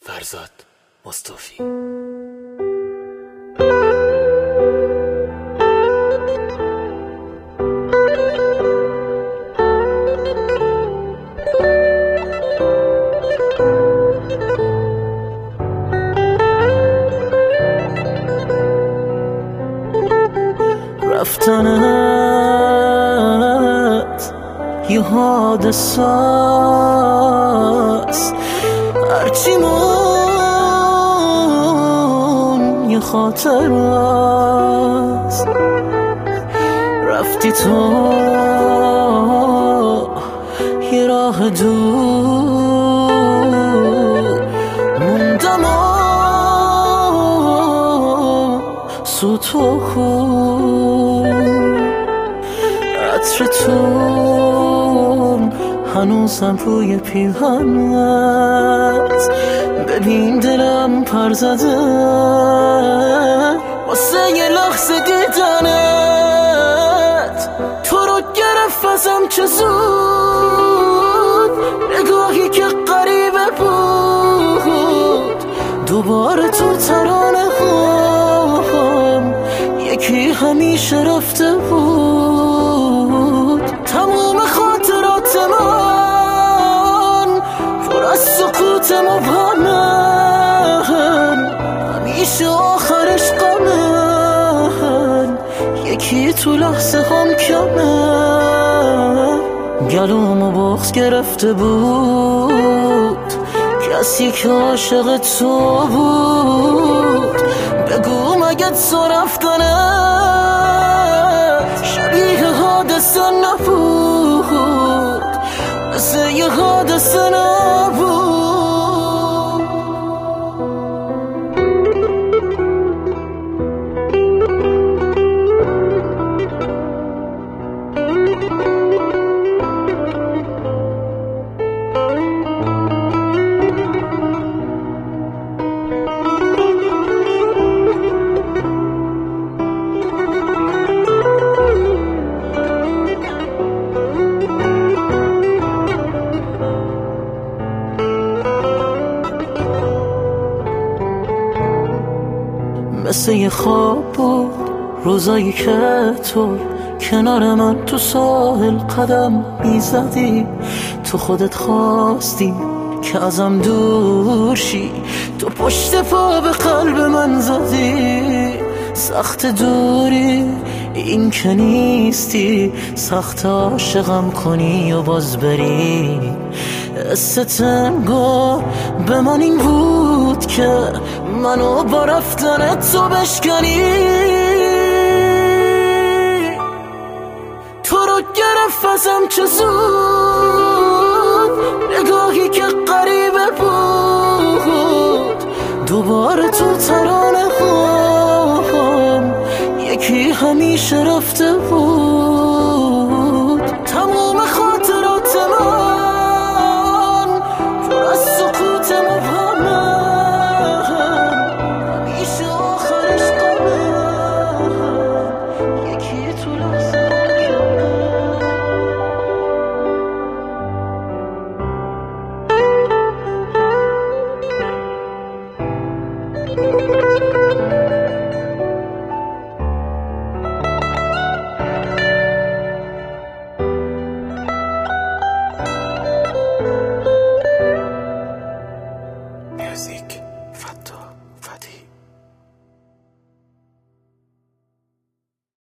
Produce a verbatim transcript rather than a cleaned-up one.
فرزاد مصطفی. رفتنت یه حادثه است، هرچی مون یه خاطر است. رفتی تو یه راه دور، موندم و سوت و خون، عطر تو هنوزم روی پیرهنت. ببین دلم پر زده واسه یه لحظه دیدنت. تو رو گرفت ازم چه زود، نگاهی که غریبه بود. دوباره تو ترانه هم یکی همیشه رفته بود. تموم خاطرات من پر از سکوت مبهمن، همیشه آخرش غمن. یکی تو لحظه هم کمه، گلومو بغض گرفته بود. کسی که عاشق تو بود، بگو مگه تو رفتنه شبیه حادثه نبود، مثل یه حادثه نبود. مثل یه خواب بود روزایی که تو کنار من تو ساحل قدم میزدی. تو خودت خواستی که ازم دور شی، تو پشت پا به قلب من زدی. سخت دوری این که نیستی، سخت عاشقم کنی و باز بری. استنگا به من این بود که منو با رفتن تو بشکنی. تو رو گرفت ازم چه زود، نگاهی که غریبه بود. دوباره تو ترانه هم یکی همیشه رفته بود. تموم خاطرات من پر از سکوت مبهمن، همیشه آخرش غمه. یکی تو لحظه میوزیک فتو.